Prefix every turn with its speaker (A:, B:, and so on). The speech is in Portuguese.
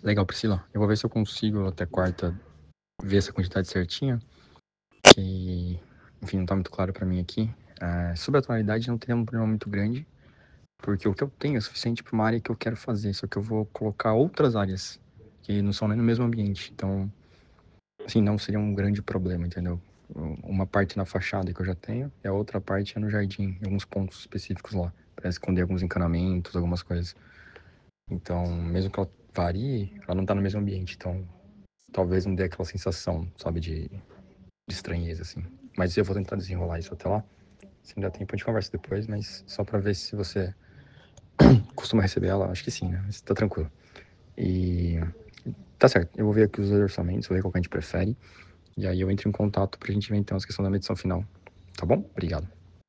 A: Legal, Priscila. Eu vou ver se eu consigo até quarta ver essa quantidade certinha, que, enfim, não tá muito claro pra mim aqui. Sobre a tonalidade, não teria um problema muito grande, porque o que eu tenho é suficiente para uma área que eu quero fazer, só que eu vou colocar outras áreas que não são nem no mesmo ambiente. Então, assim, não seria um grande problema, entendeu? Uma parte na fachada que eu já tenho e a outra parte é no jardim, em alguns pontos específicos lá, para esconder alguns encanamentos, algumas coisas. Então, mesmo que ela varie, ela não tá no mesmo ambiente, então talvez não dê aquela sensação, sabe, de estranheza, assim. Mas eu vou tentar desenrolar isso até lá. Se não der tempo, a gente conversa depois, mas só pra ver se você costuma receber ela, acho que sim, né? Mas tá tranquilo. E tá certo, eu vou ver aqui os orçamentos, vou ver qual que a gente prefere. E aí eu entro em contato pra gente ver então essa questão da medição final. Tá bom? Obrigado.